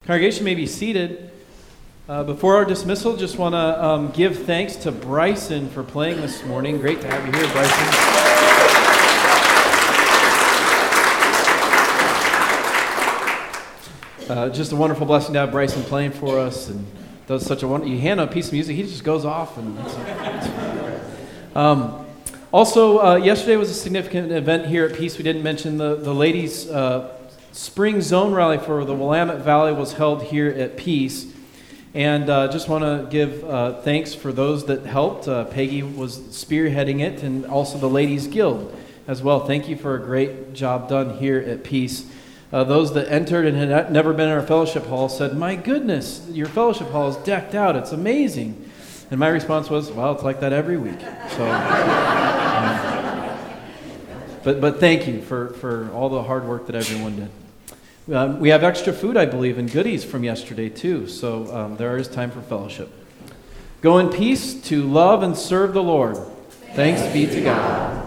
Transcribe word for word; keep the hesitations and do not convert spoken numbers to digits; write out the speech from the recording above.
Congregation may be seated. Uh, before our dismissal, just want to um, give thanks to Bryson for playing this morning. Great to have you here, Bryson. Uh, just a wonderful blessing to have Bryson playing for us, and does such a wonderful. You hand him a piece of music, he just goes off. And it's, it's, um, also, uh, yesterday was a significant event here at Peace. We didn't mention the the ladies' uh, Spring Zone Rally for the Willamette Valley was held here at Peace. And uh, just want to give uh, thanks for those that helped. Uh, Peggy was spearheading it, and also the Ladies Guild as well. Thank you for a great job done here at Peace. Uh, those that entered and had never been in our fellowship hall said, "My goodness, your fellowship hall is decked out. It's amazing." And my response was, "Well, it's like that every week." So, um, but but thank you for, for all the hard work that everyone did. Um, we have extra food, I believe, and goodies from yesterday, too. So um, there is time for fellowship. Go in peace to love and serve the Lord. Thanks be to God.